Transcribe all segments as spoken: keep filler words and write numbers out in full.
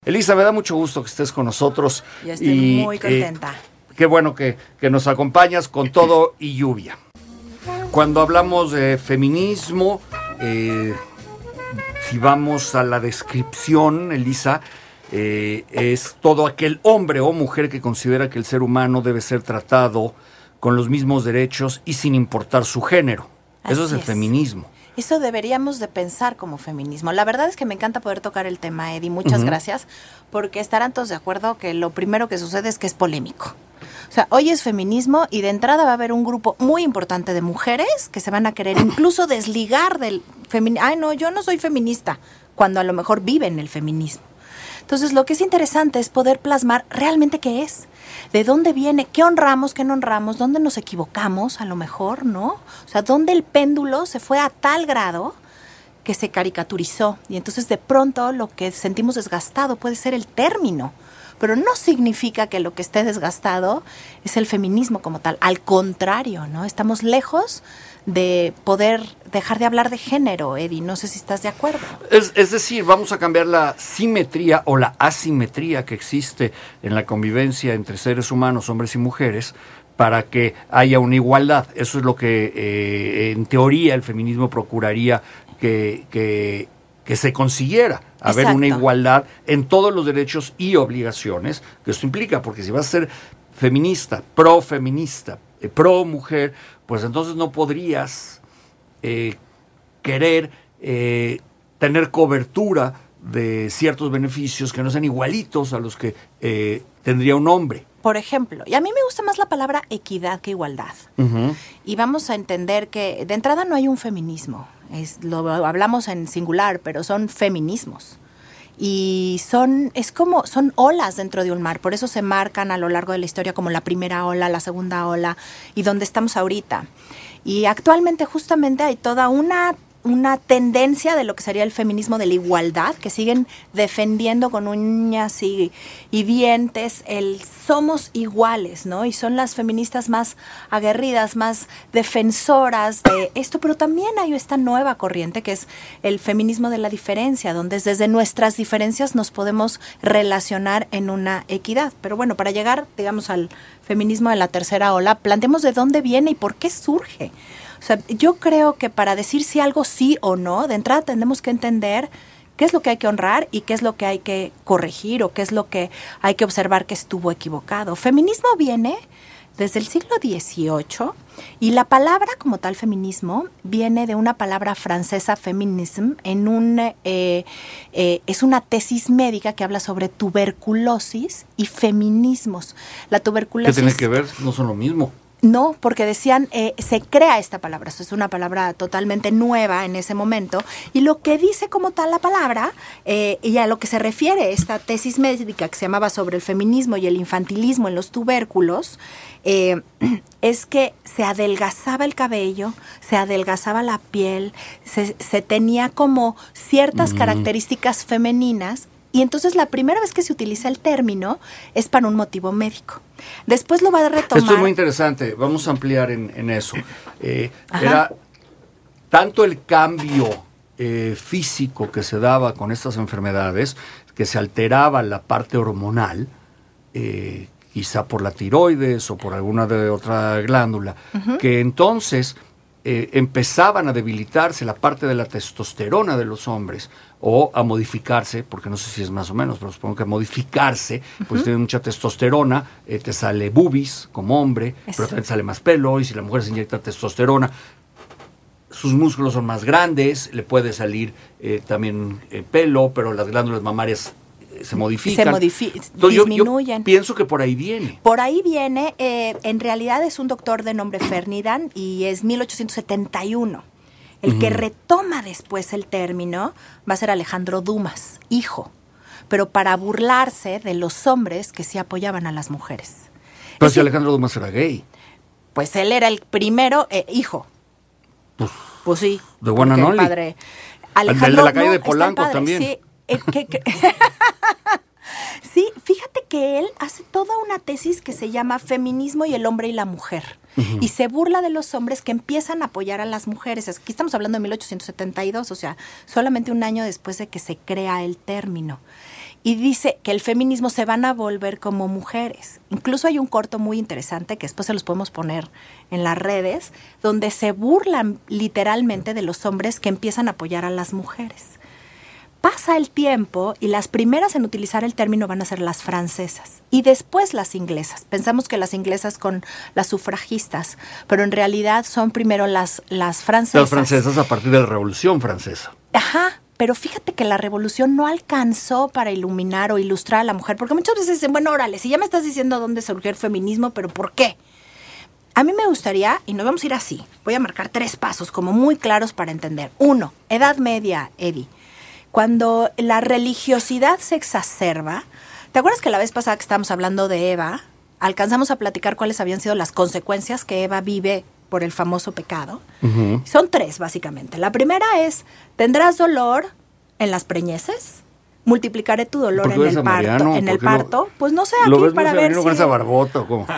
Elisa, me da mucho gusto que estés con nosotros. Yo estoy y, muy contenta. Eh, qué bueno que, que nos acompañas con todo y lluvia. Cuando hablamos de feminismo, eh, si vamos a la descripción, Elisa, eh, es todo aquel hombre o mujer que considera que el ser humano debe ser tratado con los mismos derechos y sin importar su género. Así Eso es el es. feminismo. Eso deberíamos de pensar como feminismo. La verdad es que me encanta poder tocar el tema, Eddie. Muchas uh-huh. gracias, porque estarán todos de acuerdo que lo primero que sucede es que es polémico. O sea, hoy es feminismo y de entrada va a haber un grupo muy importante de mujeres que se van a querer incluso desligar del feminismo. Ay, no, yo no soy feminista, cuando a lo mejor viven el feminismo. Entonces, lo que es interesante es poder plasmar realmente qué es, de dónde viene, qué honramos, qué no honramos, dónde nos equivocamos, a lo mejor, ¿no? O sea, dónde el péndulo se fue a tal grado que se caricaturizó. Y entonces, de pronto, lo que sentimos desgastado puede ser el término. Pero no significa que lo que esté desgastado es el feminismo como tal. Al contrario, ¿no? Estamos lejos de poder dejar de hablar de género, Eddie. No sé si estás de acuerdo. Es, es decir, vamos a cambiar la simetría o la asimetría que existe en la convivencia entre seres humanos, hombres y mujeres, para que haya una igualdad. Eso es lo que, eh, en teoría, el feminismo procuraría que, que, que se consiguiera. Haber Exacto. una igualdad en todos los derechos y obligaciones que esto implica, porque si vas a ser feminista, pro-feminista, eh, pro-mujer, pues entonces no podrías eh, querer eh, tener cobertura de ciertos beneficios que no sean igualitos a los que eh, tendría un hombre. Por ejemplo, y a mí me gusta más la palabra equidad que igualdad. Uh-huh. Y vamos a entender que de entrada no hay un feminismo. Es, lo hablamos en singular, pero son feminismos. Y son, es como, son olas dentro de un mar. Por eso se marcan a lo largo de la historia como la primera ola, la segunda ola y donde estamos ahorita. Y actualmente justamente hay toda una... una tendencia de lo que sería el feminismo de la igualdad, que siguen defendiendo con uñas y, y dientes el somos iguales, ¿no? Y son las feministas más aguerridas, más defensoras de esto, pero también hay esta nueva corriente que es el feminismo de la diferencia, donde desde nuestras diferencias nos podemos relacionar en una equidad. Pero bueno, para llegar, digamos, al feminismo de la tercera ola, planteemos de dónde viene y por qué surge. O sea, yo creo que para decir si algo sí o no, de entrada tenemos que entender qué es lo que hay que honrar y qué es lo que hay que corregir o qué es lo que hay que observar que estuvo equivocado. Feminismo viene desde el siglo dieciocho y la palabra como tal feminismo viene de una palabra francesa, feminism, en un, eh, eh, es una tesis médica que habla sobre tuberculosis y feminismos. La tuberculosis... ¿Qué tiene que ver? No son lo mismo. No, porque decían, eh, se crea esta palabra, esto es una palabra totalmente nueva en ese momento, y lo que dice como tal la palabra, eh, y a lo que se refiere esta tesis médica que se llamaba sobre el feminismo y el infantilismo en los tubérculos, eh, es que se adelgazaba el cabello, se adelgazaba la piel, se, se tenía como ciertas mm. características femeninas. Y entonces la primera vez que se utiliza el término es para un motivo médico. Después lo va a retomar. Esto es muy interesante, vamos a ampliar en, en eso. Eh, era tanto el cambio eh, físico que se daba con estas enfermedades, que se alteraba la parte hormonal, eh, quizá por la tiroides o por alguna de otra glándula, uh-huh. que entonces eh, empezaban a debilitarse la parte de la testosterona de los hombres, o a modificarse, porque no sé si es más o menos, pero supongo que a modificarse, pues uh-huh. tiene mucha testosterona, eh, te sale boobies como hombre, Eso. pero también sale más pelo, y si la mujer se inyecta testosterona, sus músculos son más grandes, le puede salir eh, también eh, pelo, pero las glándulas mamarias eh, se modifican. Se modifican, disminuyen. Yo, yo pienso que por ahí viene. Por ahí viene, eh, en realidad es un doctor de nombre Ferdinand, y es mil ochocientos setenta y uno. El uh-huh. que retoma después el término va a ser Alejandro Dumas, hijo, pero para burlarse de los hombres que sí apoyaban a las mujeres. Pero es si Alejandro Dumas era gay. Pues él era el primero eh, hijo. Pues, pues sí. De buena el Noli. padre. Alejandro, el de la calle no, de Polanco también. Sí, eh, que, que sí, fíjate que él hace toda una tesis que se llama Feminismo y el hombre y la mujer. Uh-huh. Y se burla de los hombres que empiezan a apoyar a las mujeres. Aquí estamos hablando de mil ochocientos setenta y dos, o sea, solamente un año después de que se crea el término. y dice que el feminismo se van a volver como mujeres. Incluso hay un corto muy interesante que después se los podemos poner en las redes, donde se burlan literalmente de los hombres que empiezan a apoyar a las mujeres. Pasa el tiempo y las primeras en utilizar el término van a ser las francesas y después las inglesas. Pensamos que las inglesas con las sufragistas, pero en realidad son primero las, las francesas. Las francesas a partir de la Revolución Francesa. Ajá. Pero fíjate que la revolución no alcanzó para iluminar o ilustrar a la mujer, porque muchas veces dicen, bueno, órale, si ya me estás diciendo dónde surgió el feminismo, pero ¿por qué? A mí me gustaría, y nos vamos a ir así, voy a marcar tres pasos como muy claros para entender. Uno, Edad Media, Eddie. Cuando la religiosidad se exacerba, ¿te acuerdas que la vez pasada que estábamos hablando de Eva, alcanzamos a platicar cuáles habían sido las consecuencias que Eva vive por el famoso pecado? Uh-huh. Son tres, básicamente. La primera es, tendrás dolor en las preñeces, multiplicaré tu dolor en el parto. En el parto, no, pues no sé, aquí ves para ver si... con esa barbota o cómo.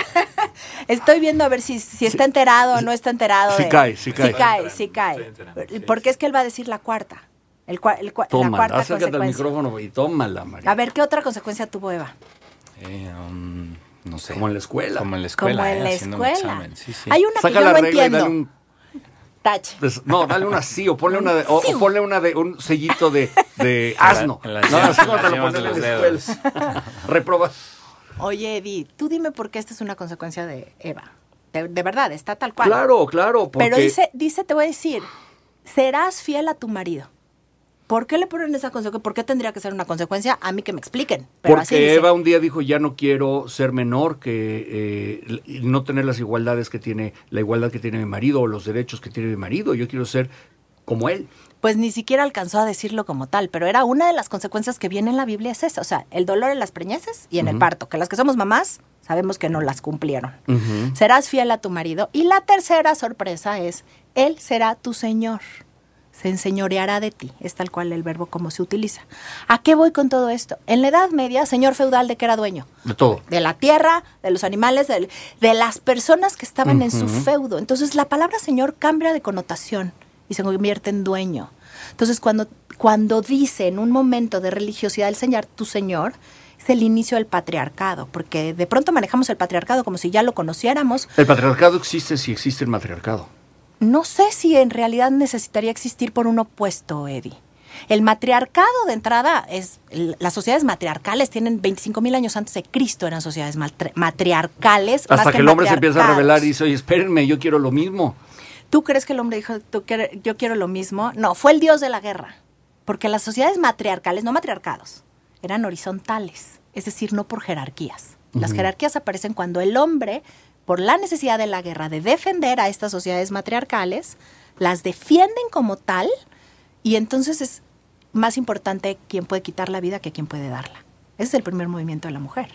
Estoy viendo a ver si, si está enterado o no está enterado. Sí de... cae, sí cae. Sí cae, sí cae. Porque es que él va a decir la cuarta. El, cua... el cua... Toma, la cuarta acércate consecuencia. al micrófono y tómala, María. A ver, ¿qué otra consecuencia tuvo Eva? Eh, um... No sé. Como en la escuela. Como en la escuela. Como en eh, la escuela. Sí, sí. Hay una Saca que yo la no regla entiendo. Y dale un... Tache. No, dale una sí, o ponle una de, o, o ponle una de un sellito de, de asno. En la, no, en la, así como te lo de ponen en la los escuela. Reproba. Oye, Edith, tú dime por qué esta es una consecuencia de Eva. De, de verdad, está tal cual. Claro, claro. Porque... Pero dice, dice, te voy a decir, serás fiel a tu marido. ¿Por qué le ponen esa consecuencia? ¿Por qué tendría que ser una consecuencia? A mí que me expliquen. Pero Porque así dice. Eva un día dijo, ya no quiero ser menor, que eh, no tener las igualdades que tiene, la igualdad que tiene mi marido o los derechos que tiene mi marido. Yo quiero ser como él. Pues ni siquiera alcanzó a decirlo como tal, pero era una de las consecuencias que viene en la Biblia es esa. O sea, el dolor en las preñeces y en uh-huh. el parto. Que las que somos mamás sabemos que no las cumplieron. Uh-huh. Serás fiel a tu marido. Y la tercera sorpresa es, él será tu Señor. Se enseñoreará de ti, es tal cual el verbo como se utiliza. ¿A qué voy con todo esto? En la Edad Media, señor feudal, ¿de qué era dueño? De todo. De la tierra, de los animales, de, de las personas que estaban uh-huh. en su feudo. Entonces, la palabra señor cambia de connotación y se convierte en dueño. Entonces, cuando, cuando dice en un momento de religiosidad el señor, tu señor, es el inicio del patriarcado, porque de pronto manejamos el patriarcado como si ya lo conociéramos. El patriarcado existe si existe el matriarcado. No sé si en realidad necesitaría existir por un opuesto, Eddie. El matriarcado de entrada, es las sociedades matriarcales tienen veinticinco mil años antes de Cristo, eran sociedades matri- matriarcales. Hasta más que, que el hombre se empieza a rebelar y dice, oye, espérenme, yo quiero lo mismo. ¿Tú crees que el hombre dijo, ¿Tú quieres, yo quiero lo mismo? No, fue el dios de la guerra. Porque las sociedades matriarcales, no matriarcados, eran horizontales, es decir, no por jerarquías. Las uh-huh. jerarquías aparecen cuando el hombre, por la necesidad de la guerra de defender a estas sociedades matriarcales, las defienden como tal, y entonces es más importante quién puede quitar la vida que quién puede darla. Ese es el primer movimiento de la mujer.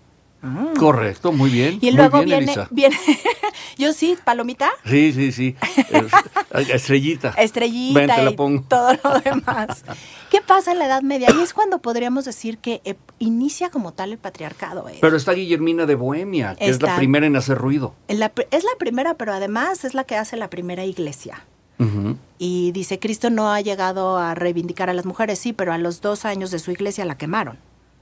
Mm. Correcto, muy bien. Y luego muy bien, viene, Elisa. viene yo sí, palomita. Sí, sí, sí. Estrellita. Estrellita Ven, te la y pongo. todo lo demás. ¿Qué pasa en la Edad Media? Y es cuando podríamos decir que eh, inicia como tal el patriarcado. ¿eh? Pero está Guillermina de Bohemia, que está, es la primera en hacer ruido. La, es la primera, pero además es la que hace la primera iglesia. Uh-huh. Y dice, Cristo no ha llegado a reivindicar a las mujeres, sí, pero a los dos años de su iglesia la quemaron.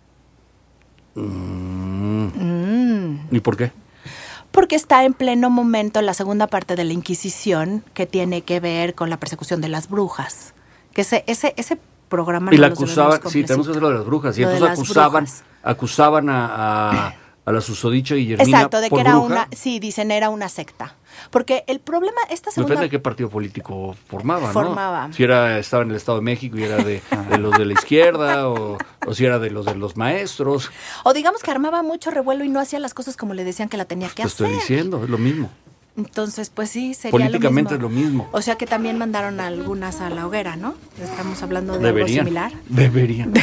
Mm. Mm. ¿Y por qué? Porque está en pleno momento la segunda parte de la Inquisición, que tiene que ver con la persecución de las brujas. Que ese, ese, ese programa... Y la acusaban, sí, tenemos que hacer lo de las brujas. Y lo entonces acusaban, acusaban a, a, a la susodicha Guillermina. Exacto, de por que era bruja. una, sí, dicen era una secta. Porque el problema, esta segunda... Depende de qué partido político formaba, ¿no? Formaba. Si era, estaba en el Estado de México y era de, de los de la izquierda, o, o si era de los de los maestros. O digamos que armaba mucho revuelo y no hacía las cosas como le decían que la tenía que pues hacer. Te estoy diciendo, es lo mismo. Entonces, pues sí, sería políticamente lo mismo. es lo mismo. O sea que también mandaron a algunas a la hoguera, ¿no? Estamos hablando de Deberían, algo similar. Deberían.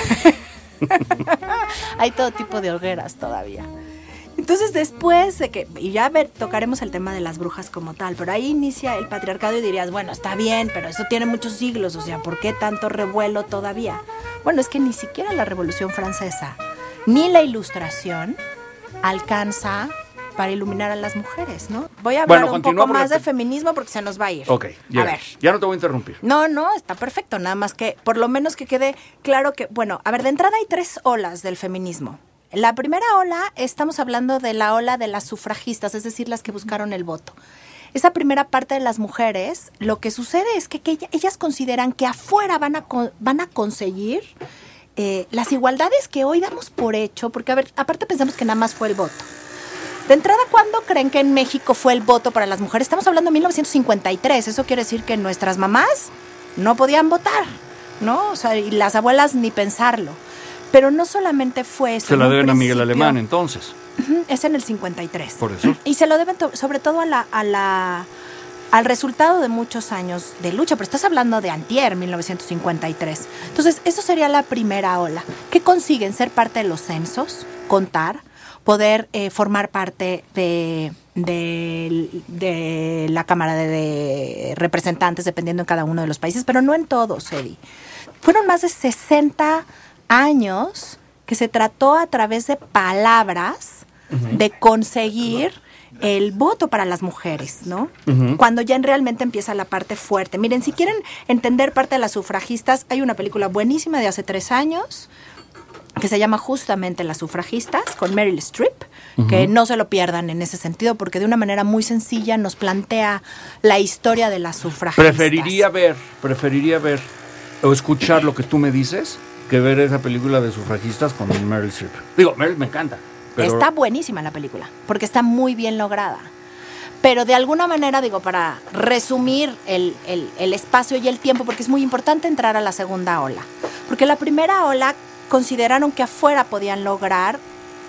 Hay todo tipo de hogueras todavía. Entonces, después de que, y ya ver, tocaremos el tema de las brujas como tal, pero ahí inicia el patriarcado y dirías, bueno, está bien, pero eso tiene muchos siglos, o sea, ¿por qué tanto revuelo todavía? Bueno, es que ni siquiera la Revolución Francesa, ni la Ilustración alcanza para iluminar a las mujeres, ¿no? Voy a hablar Bueno, un continúa poco más porque- de feminismo porque se nos va a ir. Ok, ya, A ver. ya no te voy a interrumpir. No, no, está perfecto, nada más que por lo menos que quede claro que, bueno, a ver, de entrada hay tres olas del feminismo. La primera ola, estamos hablando de la ola de las sufragistas, es decir, las que buscaron el voto. Esa primera parte de las mujeres, lo que sucede es que, que ella- ellas consideran que afuera van a, con- van a conseguir eh, las igualdades que hoy damos por hecho, porque, a ver, aparte pensamos que nada más fue el voto. De entrada, ¿cuándo creen que en México fue el voto para las mujeres? Estamos hablando de mil novecientos cincuenta y tres. Eso quiere decir que nuestras mamás no podían votar, ¿no? O sea, y las abuelas ni pensarlo. Pero no solamente fue eso. Se la en un deben a Miguel principio- Alemán, entonces. Ujú, es en el cincuenta y tres. Por eso. Y se lo deben to- sobre todo a la, a la, al resultado de muchos años de lucha. Pero estás hablando de antier, mil novecientos cincuenta y tres. Entonces, eso sería la primera ola. ¿Qué consiguen? Ser parte de los censos, contar, poder eh, formar parte de, de, de la Cámara de, de Representantes, dependiendo en cada uno de los países, pero no en todos, Eddie. Fueron más de sesenta años que se trató a través de palabras de conseguir el voto para las mujeres, ¿no? Ujú. Cuando ya realmente empieza la parte fuerte. Miren, si quieren entender parte de las sufragistas, hay una película buenísima de hace tres años que se llama justamente Las sufragistas, con Meryl Streep, que no se lo pierdan en ese sentido, porque de una manera muy sencilla nos plantea la historia de las sufragistas. Preferiría ver, preferiría ver o escuchar lo que tú me dices que ver esa película de sufragistas con Meryl Streep. Digo, Meryl me encanta. Pero Está buenísima la película, porque está muy bien lograda. Pero de alguna manera, digo, para resumir el, el, el espacio y el tiempo, porque es muy importante entrar a la segunda ola. Porque la primera ola consideraron que afuera podían lograr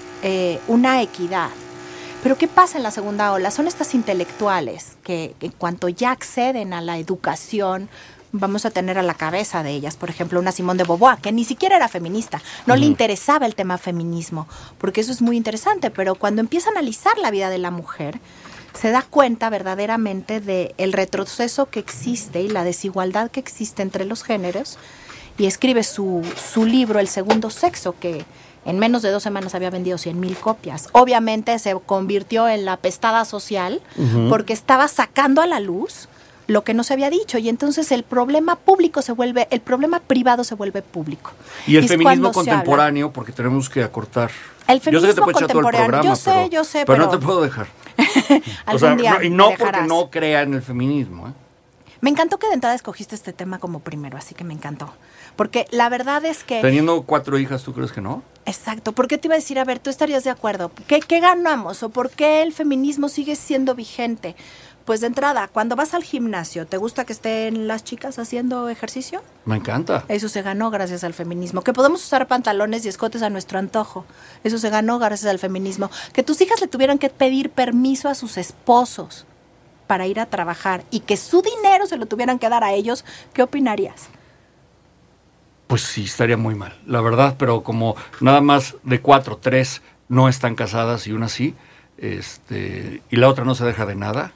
eh, una equidad. Pero ¿qué pasa en la segunda ola? Son estas intelectuales que en cuanto ya acceden a la educación, vamos a tener a la cabeza de ellas, por ejemplo, una Simone de Beauvoir, que ni siquiera era feminista, no le interesaba el tema feminismo, porque eso es muy interesante, pero cuando empieza a analizar la vida de la mujer, se da cuenta verdaderamente de el retroceso que existe y la desigualdad que existe entre los géneros, y escribe su, su libro, El segundo sexo, que en menos de dos semanas había vendido cien mil copias. Obviamente se convirtió en la pestada social, uh-huh. porque estaba sacando a la luz lo que no se había dicho, y entonces el problema público se vuelve, el problema privado se vuelve público. Y el y feminismo contemporáneo, porque tenemos que acortar. El feminismo yo sé que te puedo echar todo el programa, yo sé, pero, yo sé, pero, pero no te puedo dejar. Algún o sea, día no, y no me porque dejarás. no crea en el feminismo, ¿eh? Me encantó que de entrada escogiste este tema como primero, así que me encantó. Porque la verdad es que... Teniendo cuatro hijas, ¿tú crees que no? Exacto. ¿Por qué te iba a decir, a ver, tú estarías de acuerdo? ¿Qué, qué ganamos o por qué el feminismo sigue siendo vigente? Pues de entrada, cuando vas al gimnasio, ¿te gusta que estén las chicas haciendo ejercicio? Me encanta. Eso se ganó gracias al feminismo. Que podemos usar pantalones y escotes a nuestro antojo. Eso se ganó gracias al feminismo. Que tus hijas le tuvieran que pedir permiso a sus esposos para ir a trabajar y que su dinero se lo tuvieran que dar a ellos, ¿qué opinarías? Pues sí, estaría muy mal, la verdad, pero como nada más de cuatro, tres no están casadas y una sí, este, y la otra no se deja de nada.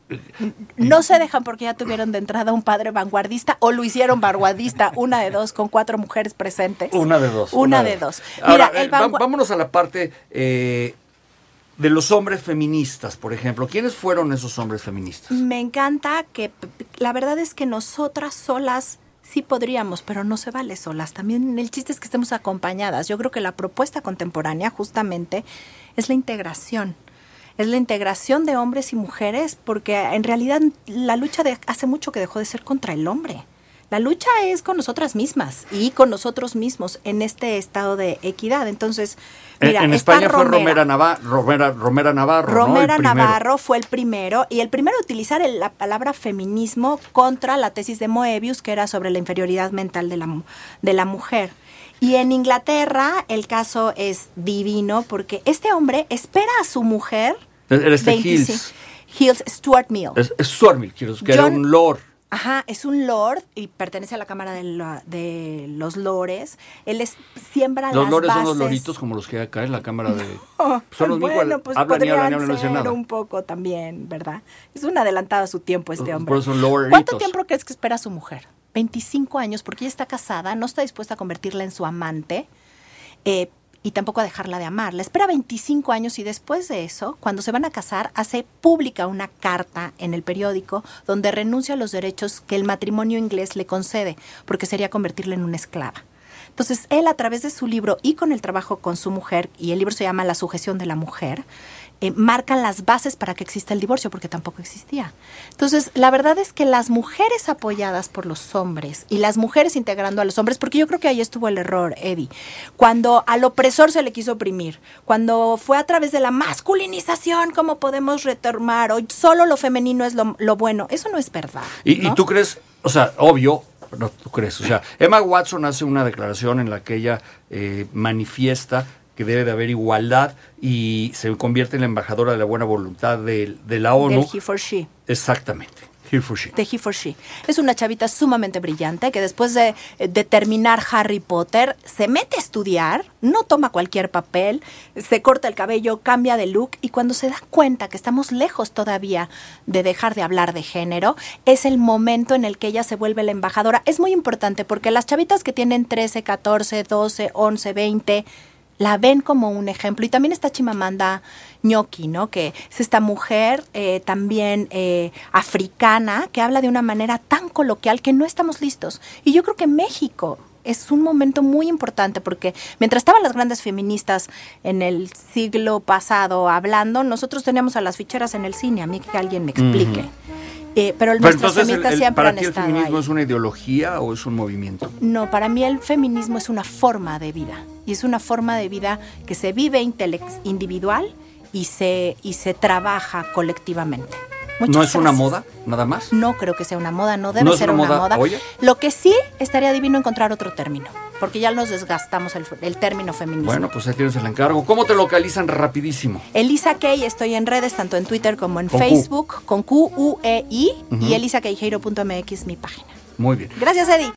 No se dejan porque ya tuvieron de entrada un padre vanguardista o lo hicieron vanguardista, una de dos, con cuatro mujeres presentes. Una de dos. Una, una de de dos. Ahora, Mira, eh, el vangu- vámonos a la parte eh, de los hombres feministas, por ejemplo. ¿Quiénes fueron esos hombres feministas? Me encanta que p- p- la verdad es que nosotras solas sí podríamos, pero no se vale solas. También el chiste es que estemos acompañadas. Yo creo que la propuesta contemporánea justamente es la integración. Es la integración de hombres y mujeres, porque en realidad la lucha de hace mucho que dejó de ser contra el hombre. La lucha es con nosotras mismas y con nosotros mismos en este estado de equidad. Entonces, mira, en, en está España fue Romera. Romera, Nava- Romera, Romera Navarro, ¿no? Romera El primero. Navarro fue el primero, y el primero a utilizar el- la palabra feminismo contra la tesis de Moebius, que era sobre la inferioridad mental de la, mu- de la mujer. Y en Inglaterra el caso es divino, porque este hombre espera a su mujer... Era este veinticinco Hills. Hills, Stuart Mill. Es, es Stuart Mill, quiero- que era John- un lord. Ajá, es un lord y pertenece a la Cámara de, la- de los Lores. Él es, siembra Los las lores bases. son los loritos como los que hay acá en la Cámara de... Oh, son los bueno, mismos, pues hablan y hablan y podrían hablan, no dicen ser nada. un poco también, ¿verdad? Es un adelantado a su tiempo este Por hombre. eso son loritos. ¿Cuánto tiempo crees que espera su mujer? veinticinco años, porque ella está casada, no está dispuesta a convertirla en su amante, eh, y tampoco a dejarla de amar. La espera veinticinco años y después de eso, cuando se van a casar, hace pública una carta en el periódico donde renuncia a los derechos que el matrimonio inglés le concede, porque sería convertirla en una esclava. Entonces, él a través de su libro y con el trabajo con su mujer, y el libro se llama La sujeción de la mujer, eh, marcan las bases para que exista el divorcio, porque tampoco existía. Entonces, la verdad es que las mujeres apoyadas por los hombres y las mujeres integrando a los hombres, porque yo creo que ahí estuvo el error, Eddie, cuando al opresor se le quiso oprimir, cuando fue a través de la masculinización, ¿cómo podemos retomar? Hoy solo lo femenino es lo, lo bueno. Eso no es verdad, ¿Y, ¿no? ¿Y tú crees, o sea, obvio, no tú crees, o sea, Emma Watson hace una declaración en la que ella eh, manifiesta que debe de haber igualdad y se convierte en la embajadora de la buena voluntad de, de la ONU. Del he for she. Exactamente. He for she. De He for She. Es una chavita sumamente brillante que después de, de terminar Harry Potter se mete a estudiar, no toma cualquier papel, se corta el cabello, cambia de look y cuando se da cuenta que estamos lejos todavía de dejar de hablar de género, es el momento en el que ella se vuelve la embajadora. Es muy importante porque las chavitas que tienen trece, catorce, doce, once, veinte... la ven como un ejemplo. Y también está Chimamanda Ngozi, ¿no? Que es esta mujer eh, también eh, africana que habla de una manera tan coloquial que no estamos listos. Y yo creo que México es un momento muy importante porque mientras estaban las grandes feministas en el siglo pasado hablando, nosotros teníamos a las ficheras en el cine. A mí que alguien me explique. Uh-huh. Eh, pero pero nuestras entonces, feministas el, el, siempre ¿para han ti el estado feminismo ahí. es una ideología o es un movimiento? No, para mí el feminismo es una forma de vida. Y es una forma de vida que se vive individual y se, y se trabaja colectivamente. Muchas ¿No es gracias. una moda, nada más? No creo que sea una moda, no debe ¿No es ser una una moda, moda. oye? Lo que sí estaría divino encontrar otro término, porque ya nos desgastamos el, el término feminismo. Bueno, pues ahí tienes el encargo. ¿Cómo te localizan rapidísimo? Elisa Key, estoy en redes, tanto en Twitter como en Con Facebook, Q. con Q U E I, Uh-huh. y elisa queijeiro punto m x mi página. Muy bien. Gracias, Eddie.